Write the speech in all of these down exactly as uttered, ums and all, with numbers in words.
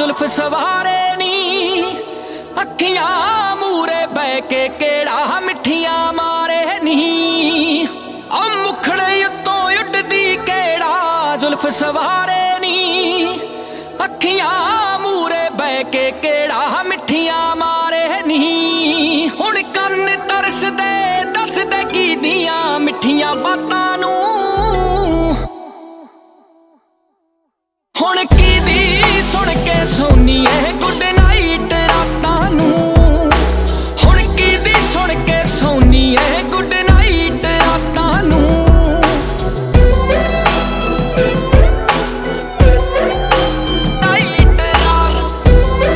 जुल्फ सवारे नी अखियां मूरे बह के केड़ा मिठियां मारे नी ओ मुखड़े उत्तों उड्डदी केड़ा जुल्फ सवारे नी अखियां मूरे बह के केड़ा मिठियां मारे नी हुण कन्न तरसदे दसदे की दियां मिठियां बातां नूं हुण की दी सुन के सोनी है गुड नाइट रातां नूं हुण की दी सुन के सोनी है गुड नाइट रातां नूं नाइट रात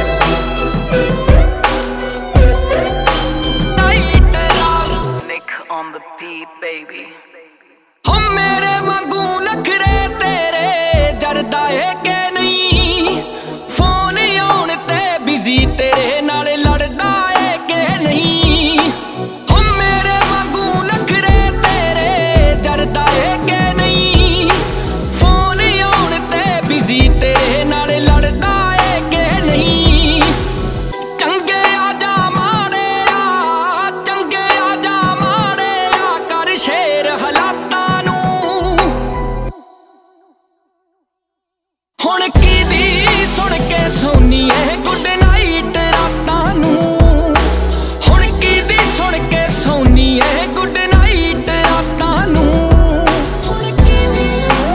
नाइट रात Nick on the beat baby हम मेरे वांगू नखरे तेरे जरदा है के नहीं फोन आउण ते बिजी तेरे नाल लड़दा है के नहीं हम मेरे वांगू नखरे तेरे जरदा है के नहीं फोन आउण ते बिजी तेरे नाल लड़दा है के नहीं चंगे आजा माड़े आ चंगे आजा माड़े आ कर शेर हालातां नूं हुण की दी सुन के सोनी है गुड नाइट रातां नूं हुण की दी सुन के सोनी है गुड नाइट रातां नूं हुण की दी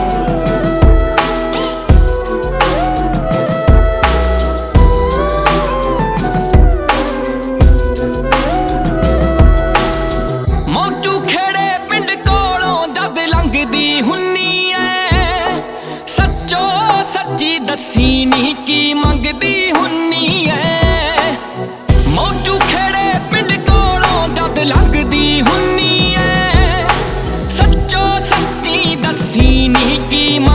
मौजू खेड़े पिंड कोलों जद लंघदी हुन्नी ऐ सच्चो सच्ची दसी नी की मंगदी हुन्नी ऐ मौजू खेड़े पिंड कोलों जद लंघदी हुन्नी ऐ सच्चो सच्ची दसी नी की